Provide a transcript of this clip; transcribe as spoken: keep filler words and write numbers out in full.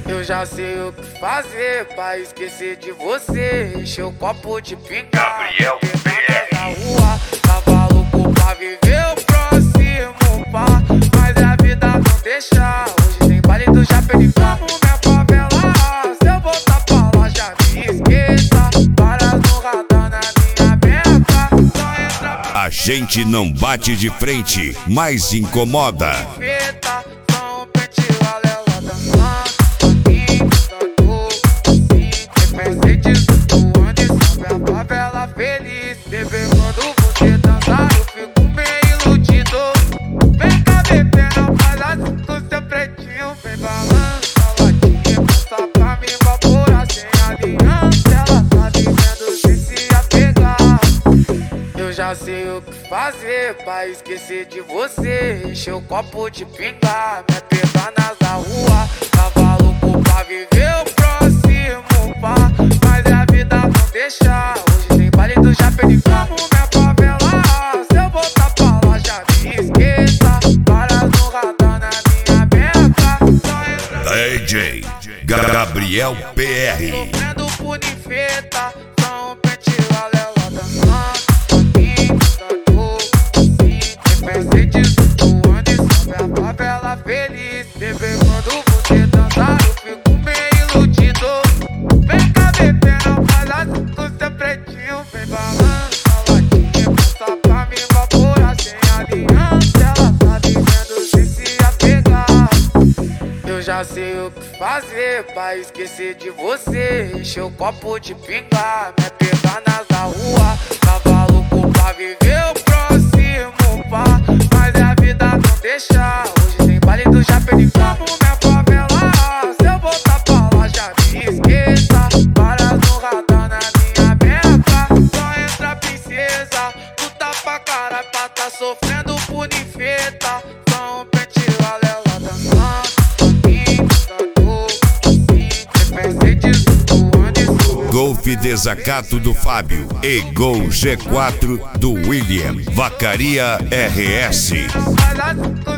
Eu já sei o que fazer pra esquecer de você. Encher o copo de pinga, Gabriel P R. na rua, tava louco pra viver o próximo par, mas a vida não deixa. Hoje tem baile do Japeri, como minha favela. Se eu voltar pra lá já me esqueça. Para no radar na minha meta. Só entra pra A gente não bate de frente, mas incomoda. feta. Só um pente alela dançando. Presentes voando, sobe a favela feliz. Bebê, quando você dançar, eu fico meio iludido. Vem cá, bebê, não faz assim com seu pretinho. Vem balança a latinha, passa pra me evaporar sem aliança. Ela tá vivendo sem se apegar. Eu já sei o que fazer pra esquecer de você. Encher o copo de pinga, me pegar nas rua. Tava louco pra viver o próximo par, mas a vida não deixa. Hoje tem baile do Japeri, como minha favela. Se eu voltar pra lá já me esqueça. Para no radar na minha meta. Só entra D J Gabriel P R. sofrendo por ninfeta. Só um pente alela dançando. Presentes voando, sobe a favela feliz. Bebê, quando você dançar, eu fico meio iludido. Vem cá, bebê, não faz assim com seu pretinho. Vem balança a latinha, passa pra me evaporar sem aliança. Ela tá vivendo sem se apegar. Eu já sei o que fazer pra esquecer de você. Encher o copo de pinga, me pegar nas rua. Tava louco pra viver o próximo par, mas a vida não deixa. Hoje tem baile do Japeri, como minha favela. Se eu voltar pra lá já me esqueça. Para no radar na minha meta. Só entra princesa, tu tá pra caralho pra tá sofrendo por ninfeta. Só um pente alela dançando. Presentes voando, Golf Desacato do Fábio e Gol G quatro do William. Vacaria R S. faz assim com